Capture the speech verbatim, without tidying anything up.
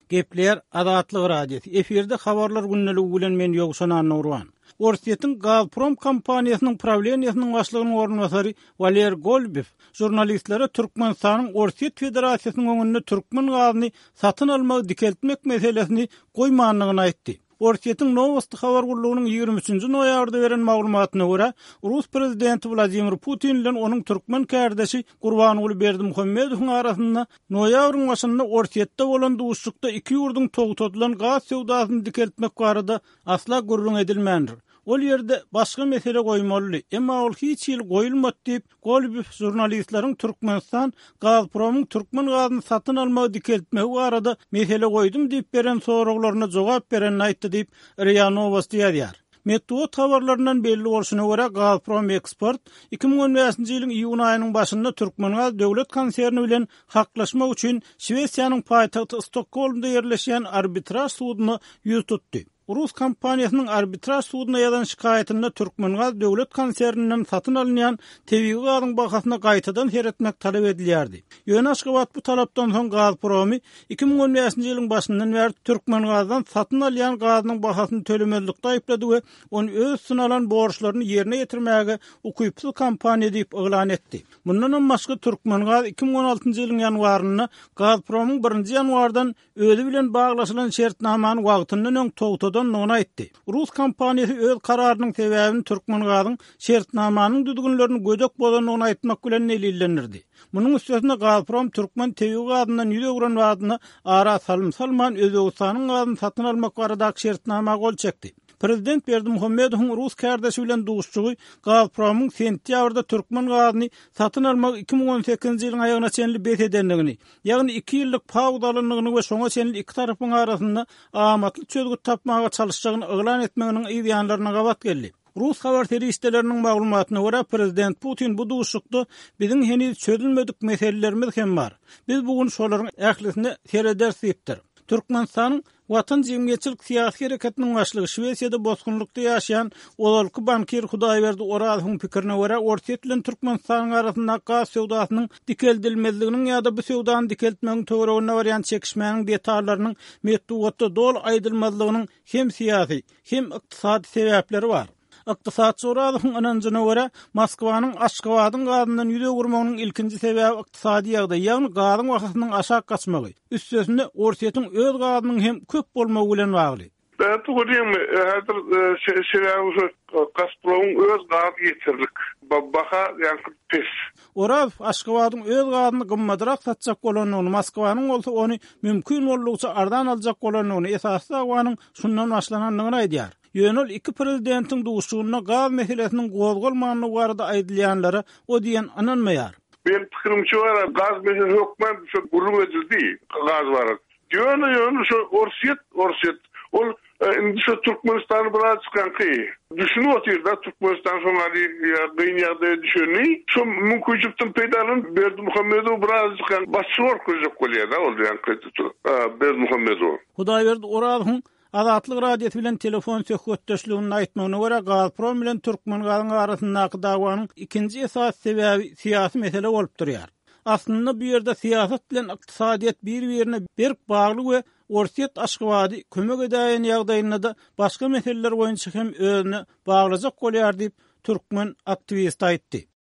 Gepler Adatlyk radiosu. Eferde habarlar günneligi bilen men Ýogşan Nurwan. Orsiýetiň Gazprom kompaniýasynyň problematiýasynyň başlygynyň ornwasary Valer Golubov jurnalistlere Türkmenistanyň Orsiýet Federasiýasynyň öňünde türkmen gazyny satyn almagy dikeltmek meselesini goýmanlygyny aýtdy. Orsiýetiň Novosti habar gurulugynyň ýigirme üçinji noýabrda beren maglumatyna görä, Rus prezidenti Vladimir Putin bilen onuň türkmen kardeşi Gurbanuly Berdimuhammedowyň arasynda noýabryň başynda Orsiýetde bolan duşlukda iki ýurdun togutadylan gaz sewdasyny dikeltmek barada asla gurrun edilmändir. Ol ýerde başga mesele goýmaly. Emma ol hiç ýyl goýulmady diýip Golubov jurnalistleriň Türkmenistan Gazpromyň türkmen gazyny satyn almagy dikeltmegi barada mesele goýdum diýip beren soraglaryna jogap berenini aýtdy diýip R I A Novosti ýazýar. Metduat habarlarından belli bolşuna görä Gazprom Export iki ming on beşinji ýylyň iýun aýynyň başynda Türkmengaz döwlet konserni bilen haklaşmak üçin Şwesiýanyň paýtagty Stockholmda ýerleşýän arbitraj sudyny ýüz tutdy. Rus kompaniýasynyň arbitraj sudyna ýazan şikaýetinde Türkmengaz döwlet konserninden satyn alynýan tebigi gazyň bahasyna gaýtadan heretmek talap edilýärdi. Ýöne Aşgabat bu talapdan soň Gazpromy iki ming on beşinji ýylyň başyndan bäri Türkmengazdan satyn alýan gazynyň bahasyny tölemezlikde aýplady we onu öz üstüne alan borçlaryny ýerine ýetirmäge ukypsyz kompaniýa diýip eglan etdi. Bundan başga Türkmengaz iki ming on altynjy ýylyň ýanwarynda Gazpromyň birinji ýanwardan özi bilen baglaşylan şertnamany wagtyndan öň togtady onu aýtdy. Rus kompaniýasy öz kararynyň sebäbini Türkmengazyň şertnamanyň düdgünlerini gödek bolanyny aýtmak bilen nelillenirdi. Munyň üstüne Gazprom türkmen tebigi gazynyň ýüze guran wadyny ara salym salman Özbegistanyň gazyny satyn almak baradaky şertnama gol çekdi. Prezident Berdimuhammedowyň Rus kardeşi bilen duşçugy Gazpromyň sentýabrda türkmen gazyny satyn almak iki ming on sekizinji ýylyň aýagyna çenli bet edenligini, ýagny iki ýyllyk pagdalynyny we şoňa çenli iki tarapyň arasynda amatly çözgüt tapmaga çalışjagyny eglan etmeginiň ýanlaryna gabat geldi. Rus habar teristlerinin maglumatyna görä Prezident Putin bu duşlukda biziň heniz çözülmedik meselelerimiz hem bar. Biz bugün şolaryň ählisine sereder diýipdir. Türkmenistanyň Watan jemgyýetçilik syýasy hereketiniň başlygy Şwesiýada bozgunlukda ýaşaýan olalky bankier Hudaýberdi Orazowyň pikirine görä Orsiýet bilen Türkmenistanyň arasynda gaz sewdasynyň dikeldilmezliginiň ýa-da bu sewdany dikeltmegiň töweregine barýan çekişmäniň detallarynyň metduatda dol aýdylmazlygynyň hem syýasy hem ykdysady sebäpleri bar. Iqtisat soralygyň ananjyna görä Moskwanyň Aşgabatyň gazynyň ýüze gurmagynyň ilkinji sebäbi ykdysady ýagdaý, ýagny gazyň wahatynyň aşağı gaçmagy. Üstesinde Orsiýetiň öz gazynyň hem köp bolmagy bilen bagly. Ben tuğdiyim, hazır şeyler Gazprom'un öz gazy ýetirlik. Baha yani pes. Oraw Aşgabatyň öz gazyny gymmadyrak satjak bolanyny, Moskwanyň bolsa onu mümkin bolugça ardan aljak bolanyny esasy awanyň şundan başlananyny aýdýar. Ýönül iki prezidentiň duşugyna gaz meselesiniň gozgolmanyny barada aýdylýanlara o diýen ananmaýar. Ben pikirimçe var, gaz meselesi hökmen şu gurrun edildi, gaz var. Ýöne ýöne şu Orsiýet, Orsiýet, ol indi şu Türkmenistan'ı biraz çıkan ki, düşünü otur da Türkmenistan sonraki gıyniyada düşünü, şu mümkünçüktün peydalın Berdimuhammedow biraz çıkan başçılar kıracak kolye da oldu yani Berdimuhammedow. Hudaýberdi Orazowyň Adatlyk radiosu bilen telefon söhbetdeşligini aýtmagyna görä Gazprom bilen Türkmengazyň arasyndaky dagwanyň ikinji esas sebäbi syýasy mesele bolup durýar. Aslynda bu ýerde syýasat bilen ykdysadyýat bir-birine berk bagly we Orsiýet Aşgabaty kömek edýän ýagdaýynda da başga meseleler boýunça hem özüne baglajak bolýar diýip türkmen aktivist aýtdy.